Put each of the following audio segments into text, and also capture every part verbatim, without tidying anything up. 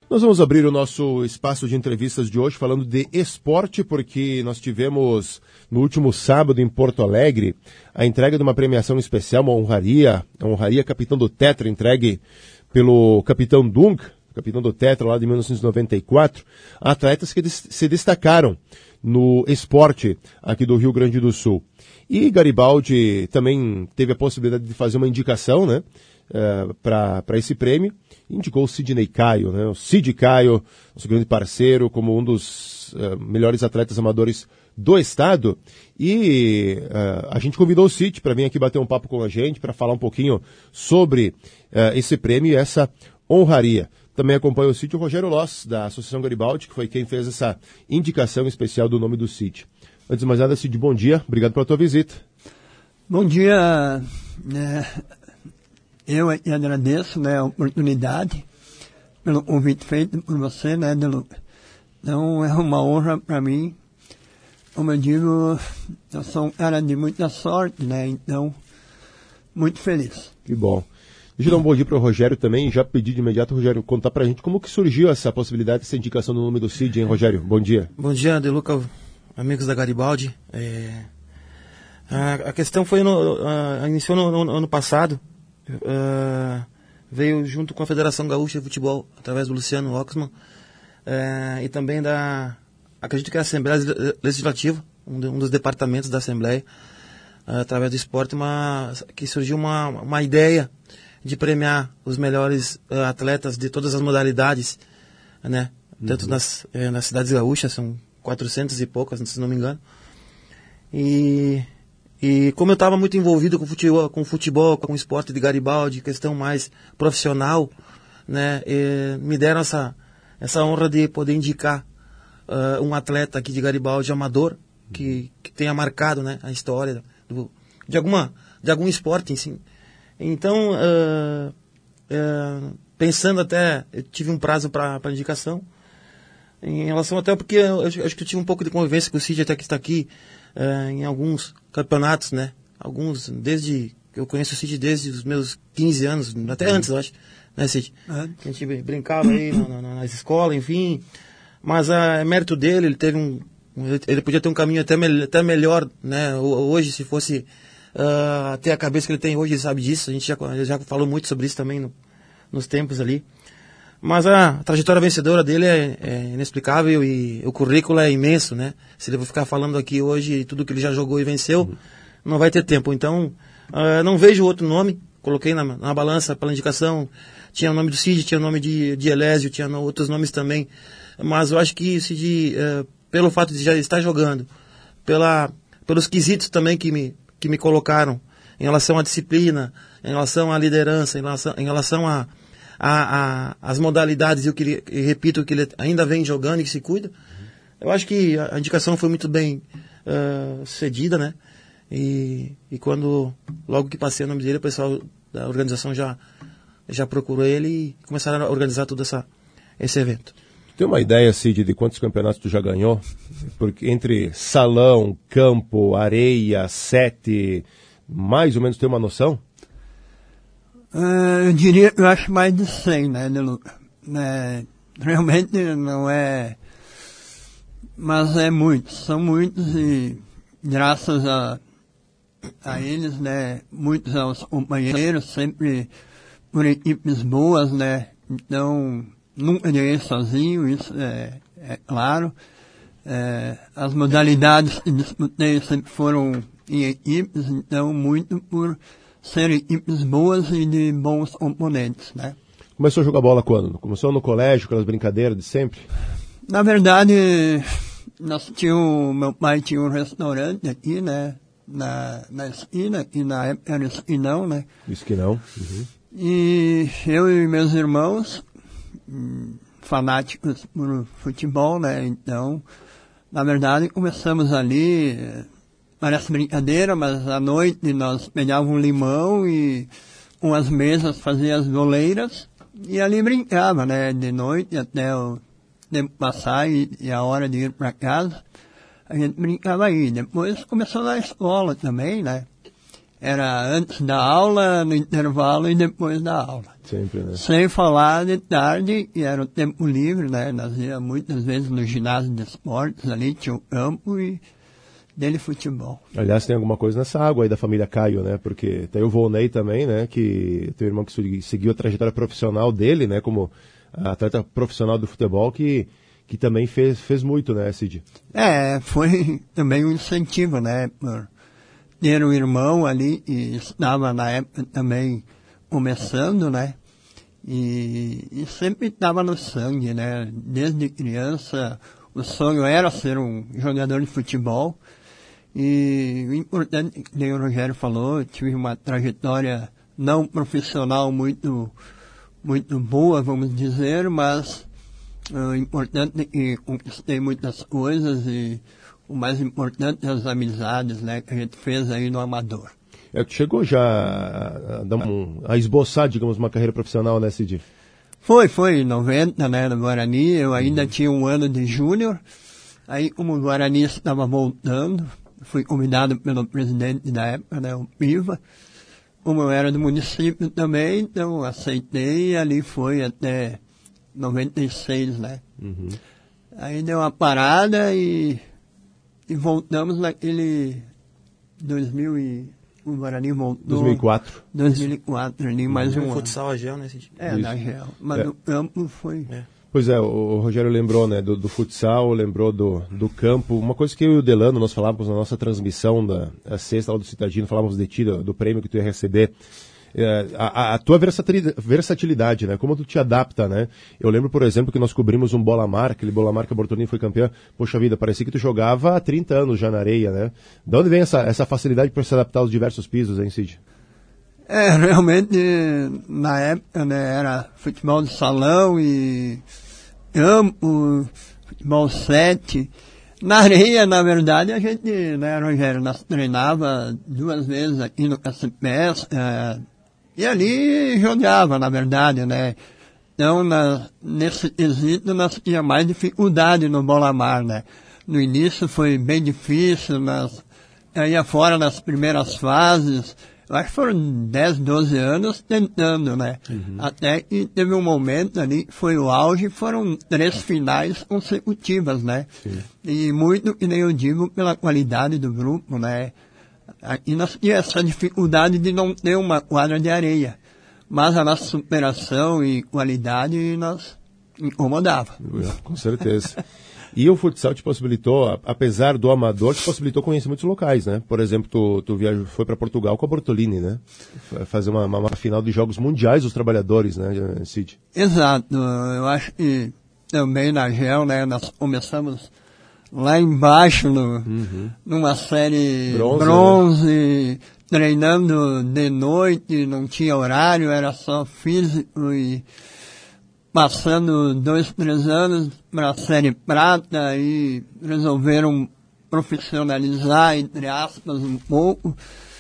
Nós vamos abrir o nosso espaço de entrevistas de hoje falando de esporte, porque nós tivemos no último sábado em Porto Alegre a entrega de uma premiação especial, uma honraria, a honraria capitão do Tetra, entregue pelo capitão Dung, capitão do Tetra lá de mil novecentos e noventa e quatro, a atletas que se destacaram no esporte aqui do Rio Grande do Sul. E Garibaldi também teve a possibilidade de fazer uma indicação, né, uh, para esse prêmio. Indicou o Sidney Caio, né, o Sid Caio, nosso grande parceiro, como um dos uh, melhores atletas amadores do estado. E uh, a gente convidou o Sid para vir aqui bater um papo com a gente, para falar um pouquinho sobre uh, esse prêmio e essa honraria. Também acompanha o Cid o Rogério Loss, da Associação Garibaldi, que foi quem fez essa indicação especial do nome do Cid. Antes de mais nada, Cid, bom dia. Obrigado pela tua visita. Bom dia. É, eu agradeço, né, a oportunidade pelo convite feito por você, né, Delu. Então, é uma honra para mim. Como eu digo, eu sou um cara de muita sorte, né, então, muito feliz. Que bom. Deixa eu dar um bom dia para o Rogério também, já pedi de imediato, Rogério, contar para a gente como que surgiu essa possibilidade, essa indicação do nome do Cid, hein, Rogério? Bom dia. Bom dia, Deluca, amigos da Garibaldi. É, a, a questão foi, no, a, iniciou no, no, no ano passado, uh, veio junto com a Federação Gaúcha de Futebol, através do Luciano Oxman, uh, e também da, acredito que é a Assembleia Legislativa, um, de, um dos departamentos da Assembleia, uh, através do esporte, uma, que surgiu uma, uma ideia de premiar os melhores uh, atletas de todas as modalidades, né? Uhum. Tanto nas, eh, nas cidades gaúchas, são quatrocentas e poucas, se não me engano. E, e como eu estava muito envolvido com futebol, com futebol, com o esporte de Garibaldi, questão mais profissional, né? E me deram essa, essa honra de poder indicar uh, um atleta aqui de Garibaldi, amador, que, que tenha marcado, né, a história do, de, alguma, de algum esporte em si. Então, uh, uh, pensando até, eu tive um prazo para a indicação, em relação até porque eu, eu acho que eu tive um pouco de convivência com o Cid até que está aqui, uh, em alguns campeonatos, né? Alguns, desde, eu conheço o Cid desde os meus quinze anos, até antes, eu acho, né, Cid? Uhum. A gente brincava aí na, na, nas escolas, enfim, mas é uh, mérito dele, ele teve um, ele podia ter um caminho até, me, até melhor, né? Hoje, se fosse Uh, ter a cabeça que ele tem hoje, ele sabe disso, a gente já, já falou muito sobre isso também no, nos tempos ali, mas a trajetória vencedora dele é, é inexplicável e o currículo é imenso, né? Se ele for ficar falando aqui hoje tudo que ele já jogou e venceu, uhum. não vai ter tempo. Então, uh, não vejo outro nome, coloquei na, na balança pela indicação, tinha o nome do Cid, tinha o nome de, de Elésio, tinha no, outros nomes também, mas eu acho que Cid, uh, pelo fato de já estar jogando, pela, pelos quesitos também que me que me colocaram em relação à disciplina, em relação à liderança, em relação, em relação a, a, a, as modalidades, e, o que, e repito, que ele ainda vem jogando e que se cuida. Eu acho que a indicação foi muito bem uh, cedida, né? E, e quando, logo que passei o nome dele, o pessoal da organização já, já procurou ele e começaram a organizar todo essa, esse evento. Tem uma ideia, Cid, de quantos campeonatos tu já ganhou? Porque entre salão, campo, areia, sete, mais ou menos tem uma noção? Uh, eu diria, eu acho mais de cem, né, Delu? É, realmente não é, mas é muitos, são muitos e graças a, a eles, né, muitos aos companheiros, sempre por equipes boas, né, então nunca ganhei sozinho, isso é, é claro. É, as modalidades que disputei sempre foram em equipes, então muito por serem equipes boas e de bons componentes, né? Começou a jogar bola quando? Começou no colégio, aquelas brincadeiras de sempre? Na verdade, nós tínhamos, meu pai tinha um restaurante aqui, né? Na, na esquina, que na época era esquinão, né? Esquinão. Uhum. E eu e meus irmãos, fanáticos por futebol, né? Então, na verdade, começamos ali, parece brincadeira, mas à noite nós pegávamos um limão e com as mesas fazia as goleiras e ali brincava, né? De noite até o tempo passar e, e a hora de ir para casa, a gente brincava aí. Depois começou na escola também, né? Era antes da aula, no intervalo e depois da aula. Sempre, né? Sem falar de tarde, e era o tempo livre, né? Nós ia muitas vezes no ginásio de esportes, ali tinha o campo e dele futebol. Aliás, tem alguma coisa nessa água aí da família Caio, né? Porque tem o Volney também, né? Que tem um irmão que seguiu a trajetória profissional dele, né? Como atleta profissional do futebol, que, que também fez, fez muito, né, Cid? É, foi também um incentivo, né? Por ter um irmão ali, e estava na época também começando, né? E, e sempre estava no sangue, né? Desde criança, o sonho era ser um jogador de futebol. E o importante, que o Rogério falou, eu tive uma trajetória não profissional muito, muito boa, vamos dizer, mas uh, o importante é que conquistei muitas coisas e o mais importante é as amizades, né, que a gente fez aí no amador. É, tu chegou já a, a, dar um, a esboçar, digamos, uma carreira profissional, né, Cid? Foi, foi em noventa, né, no Guarani, eu ainda uhum. tinha um ano de júnior, aí como o Guarani estava voltando, fui convidado pelo presidente da época, né, o Piva, como eu era do município também, então aceitei e ali foi até noventa e seis, né. Uhum. Aí deu uma parada e, e voltamos naquele dois mil e... O Guarani voltou... dois mil e quatro. dois mil e quatro, ali mais um ano. Futsal, a Gel, né? É, Isso. na Gel. Mas é. no campo foi... É. Pois é, o, o Rogério lembrou, né, do, do futsal, lembrou do, do campo. Uma coisa que eu e o Delano, nós falávamos na nossa transmissão da a sexta lá do Citadino, falávamos de ti, do, do prêmio que tu ia receber. É, a, a tua versatilidade, versatilidade, né? Como tu te adapta, né? Eu lembro, por exemplo, que nós cobrimos um Bola-Mar, aquele Bola-Mar que a Bortolini foi campeã. Poxa vida, parecia que tu jogava há trinta anos já na areia, né? De onde vem essa, essa facilidade para se adaptar aos diversos pisos, hein, Cid? É, realmente, na época, né, era futebol de salão e campo, futebol sete. Na areia, na verdade, a gente, né, Rogério, nós treinava duas vezes aqui no Cacipés, é, e ali jogava, na verdade, né. Então, na, nesse quesito, nós tínhamos mais dificuldade no Bola-Mar, né. No início foi bem difícil, nós ia fora nas primeiras fases, eu acho que foram dez, doze anos tentando, né. Uhum. Até que teve um momento ali que foi o auge, foram três finais consecutivas, né. Sim. E muito, que nem eu digo, pela qualidade do grupo, né. Aqui nós tínhamos essa dificuldade de não ter uma quadra de areia. Mas a nossa superação e qualidade nos incomodava. Com certeza. E o futsal te possibilitou, apesar do amador, te possibilitou conhecer muitos locais, né? Por exemplo, tu, tu viajou, foi para Portugal com a Bortolini, né? Fazer uma, uma, uma final de Jogos Mundiais dos Trabalhadores, né, Cid? Exato. Eu acho que também na Gel, né, nós começamos lá embaixo, no, uhum. numa série bronze, bronze né? Treinando de noite, não tinha horário, era só físico e passando dois, três anos para a série prata e resolveram profissionalizar, entre aspas, um pouco.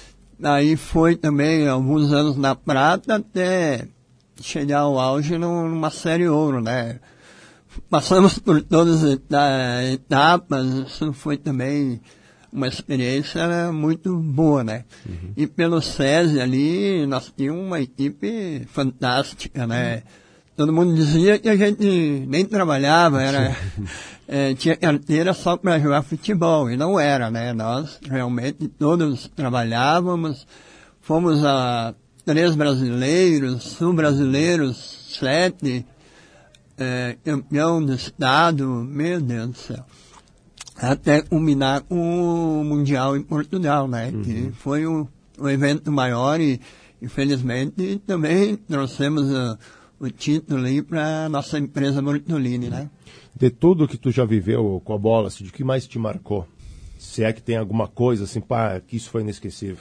Aí foi também alguns anos na prata até chegar ao auge numa série ouro, né? Passamos por todas as etapas, isso foi também uma experiência muito boa, né? Uhum. E pelo SESI ali, nós tínhamos uma equipe fantástica, né? Todo mundo dizia que a gente nem trabalhava, era, é, tinha carteira só para jogar futebol, e não era, né? Nós realmente todos trabalhávamos, fomos a três brasileiros, sul-brasileiros, sete, É, campeão do estado, meu Deus do céu, até culminar com o Mundial em Portugal, né, uhum. que foi o, o evento maior e, infelizmente, também trouxemos uh, o título aí para nossa empresa Bortolini, né. De tudo que tu já viveu com a bola, Cid, o que mais te marcou? Se é que tem alguma coisa assim, pá, que isso foi inesquecível.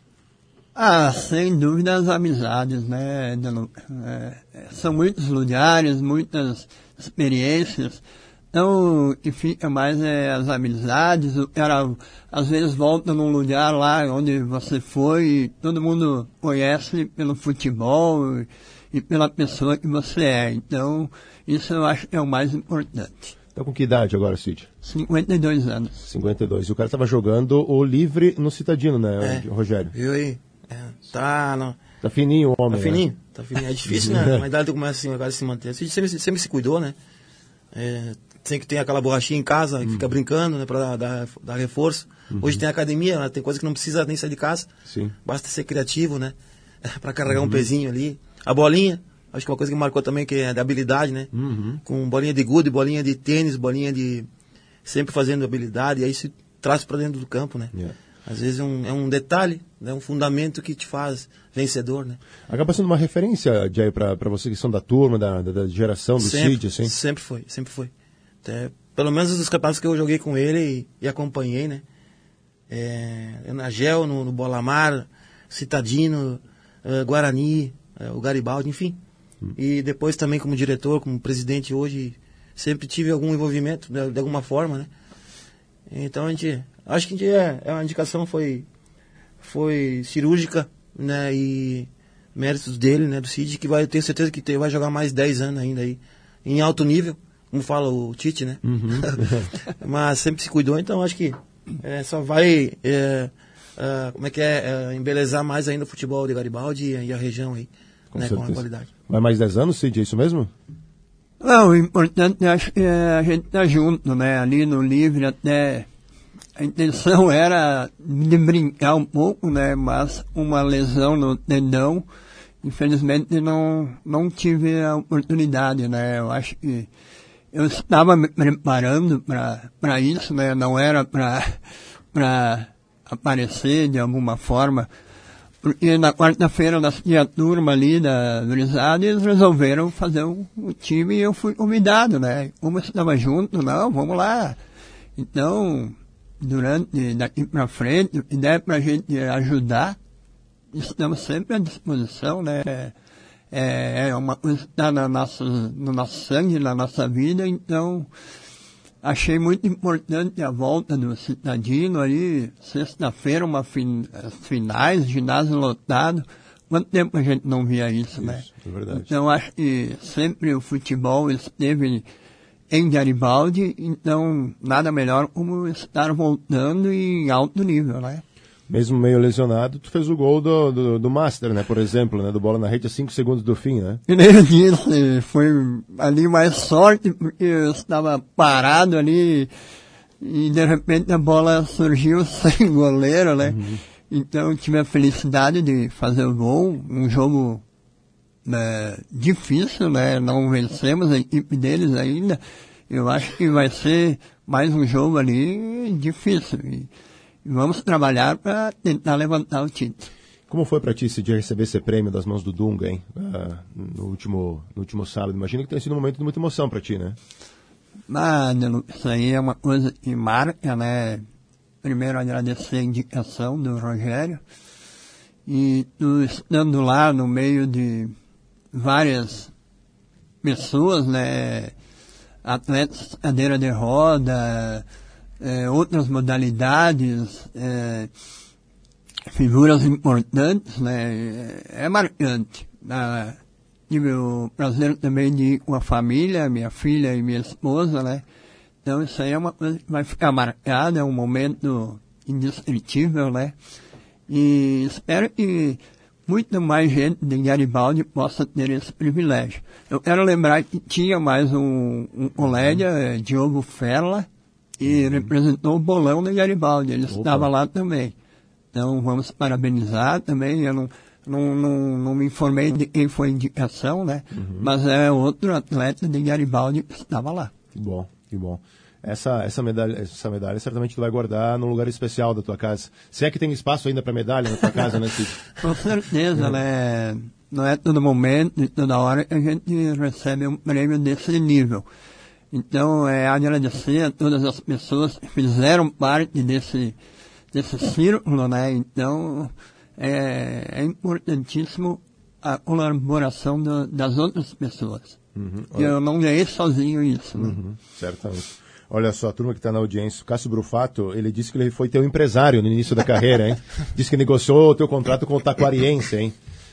Ah, sem dúvida as amizades, né? É, são muitos lugares, muitas experiências. Então, o que fica mais é as amizades. O cara, às vezes, volta num lugar lá onde você foi e todo mundo conhece pelo futebol e pela pessoa que você é. Então, isso eu acho que é o mais importante. Tá com que idade agora, Cid? cinquenta e dois anos. cinquenta e dois. E o cara tava jogando o livre no Citadino, né, É. Rogério? Viu aí? É, tá, não. Tá fininho o homem, Tá fininho? né? Tá fininho. É difícil, né? Uma idade começa assim, agora se manter. Você sempre, sempre se cuidou, né? É, tem que ter aquela borrachinha em casa, que fica brincando, né? Pra dar, dar reforço. Uhum. Hoje tem academia, né? Tem coisa que não precisa nem sair de casa. Sim. Basta ser criativo, né? Pra carregar um pezinho ali. A bolinha, acho que uma coisa que marcou também, que é de habilidade, né? Uhum. Com bolinha de gude, bolinha de tênis, bolinha de... Sempre fazendo habilidade, e aí se traz pra dentro do campo, né? Yeah. Às vezes é um, é um detalhe, é né? um fundamento que te faz vencedor, né? Acaba sendo uma referência, Jair, pra, pra você que são da turma, da, da, da geração do sempre, Cid, assim? Sempre foi, sempre foi. Até, pelo menos os campeonatos que eu joguei com ele e, e acompanhei, né? É, na Gel, no, no Bolamar, Citadino, uh, Guarani, uh, o Garibaldi, enfim. Hum. E depois também como diretor, como presidente hoje, sempre tive algum envolvimento, de, de alguma forma, né? Então a gente, acho que a, gente é, é uma indicação foi, foi cirúrgica, né? E méritos dele, né? Do Cid, que vai ter certeza que te, vai jogar mais dez anos ainda aí, em alto nível, como fala o Tite, né? Uhum. Mas sempre se cuidou, então acho que é, só vai, é, é, como é que é, é, embelezar mais ainda o futebol de Garibaldi e, e a região aí, com, né? Com a qualidade. Vai mais dez anos, Cid, é isso mesmo? Não, o importante acho que é a gente tá junto, né? Ali no livre até a intenção era de brincar um pouco, né? Mas uma lesão no tendão, infelizmente não, não tive a oportunidade, né? Eu acho que eu estava me preparando para isso, né? Não era para aparecer de alguma forma. Porque na quarta-feira nós tinha a turma ali da Brisada e eles resolveram fazer o, o time e eu fui convidado, né? Como eu estava junto, não, vamos lá. Então, durante, daqui para frente, o que der para a gente ajudar, estamos sempre à disposição, né? É, é uma coisa que está no nosso, no nosso sangue, na nossa vida, então achei muito importante a volta do Citadino ali, sexta-feira, uma fin, finais, ginásio lotado. Quanto tempo a gente não via isso, isso né? É verdade. Então acho que sempre o futebol esteve em Garibaldi, então nada melhor como estar voltando em alto nível, né? Mesmo meio lesionado, tu fez o gol do, do, do Master, né? Por exemplo, né? Do bola na rede a cinco segundos do fim, né? E nem eu disse, foi ali mais sorte, porque eu estava parado ali e de repente a bola surgiu sem goleiro, né? Uhum. Então eu tive a felicidade de fazer o gol, um jogo né, difícil, né? Não vencemos a equipe deles ainda. Eu acho que vai ser mais um jogo ali difícil. E, vamos trabalhar para tentar levantar o título. Como foi para ti esse dia receber esse prêmio das mãos do Dunga, hein? Ah, no, último, no último sábado. Imagino que tenha sido um momento de muita emoção para ti, né? Ah, isso aí é uma coisa que marca, né? Primeiro agradecer a indicação do Rogério. E tu estando lá no meio de várias pessoas, né? Atletas cadeira de roda, É, outras modalidades, é, figuras importantes, né, é, é marcante. Ah, tive o prazer também de ir com a família, minha filha e minha esposa, né, então isso aí é uma coisa que vai ficar marcada, é um momento indescritível, né, e espero que muito mais gente de Garibaldi possa ter esse privilégio. Eu quero lembrar que tinha mais um, um colega, Diogo Ferla, e representou o bolão de Garibaldi, ele Opa. estava lá também. Então vamos parabenizar também, eu não, não, não, não me informei de quem foi a indicação, né? Uhum. Mas é outro atleta de Garibaldi que estava lá. Que bom, que bom. Essa, essa, medalha, essa medalha certamente tu vai guardar num lugar especial da tua casa. Se é que tem espaço ainda para medalha na tua casa, né, Cid? Com certeza, né? Não é todo momento e toda hora que a gente recebe um prêmio desse nível. Então, é agradecer a todas as pessoas que fizeram parte desse, desse círculo, né? Então, é, é importantíssimo a colaboração do, das outras pessoas. Uhum. Eu não ganhei sozinho isso, né? Uhum. Certamente. Olha só, a turma que está na audiência, o Cássio Brufato, ele disse que ele foi teu empresário no início da carreira, hein? Disse que negociou o teu contrato com o Taquariense, hein?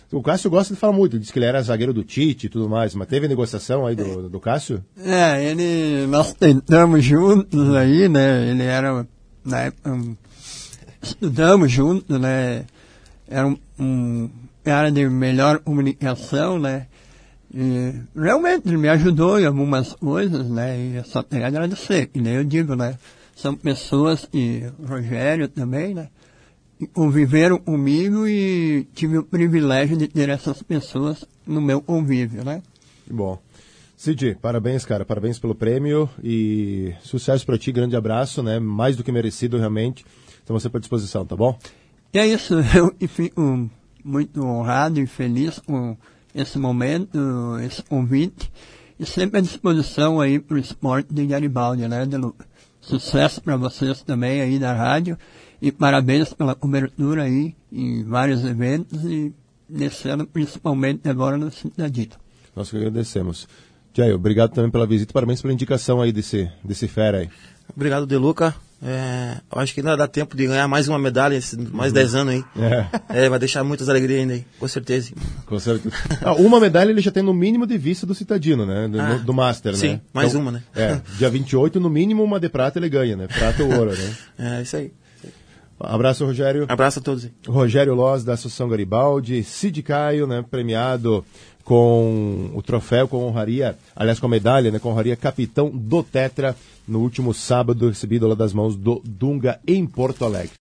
O Cássio gosta de falar muito, diz que ele era zagueiro do Tite e tudo mais, mas teve negociação aí do, do Cássio? É, ele, nós tentamos juntos aí, né, ele era, na época, um, estudamos juntos, né, era um, um cara de melhor comunicação, né, e realmente ele me ajudou em algumas coisas, né, e eu só tenho a agradecer, que nem eu digo, né, são pessoas que, o Rogério também, né, conviveram comigo e tive o privilégio de ter essas pessoas no meu convívio, né? Que bom. Cid, parabéns, cara, parabéns pelo prêmio e sucesso pra ti, grande abraço, né, mais do que merecido realmente, estamos sempre à disposição, tá bom? E é isso, eu fico muito honrado e feliz com esse momento, esse convite, e sempre à disposição aí pro esporte de Garibaldi, né, De Luca? Sucesso para vocês também aí da rádio, e parabéns pela cobertura aí em vários eventos e nesse ano principalmente agora no Cidadino. Nós que agradecemos. Jair, obrigado também pela visita, parabéns pela indicação aí desse, desse fera aí. Obrigado, De Luca. É, eu acho que ainda dá tempo de ganhar mais uma medalha, esses, mais dez anos aí. É. É, vai deixar muitas alegrias ainda aí, com certeza. Com certeza. Ah, uma medalha ele já tem no mínimo de vista do Citadino, né? Do, ah, do Master, sim, né? Sim, mais então, uma, né? É, dia vinte e oito, no mínimo uma de prata ele ganha, né? Prata ou ouro, né? É, isso aí. Abraço, Rogério. Abraço a todos. Rogério Loz, da Associação Garibaldi. Cid Caio, né, premiado com o troféu, com honraria, aliás, com a medalha, né, com honraria capitão do Tetra, no último sábado, recebido lá das mãos do Dunga em Porto Alegre.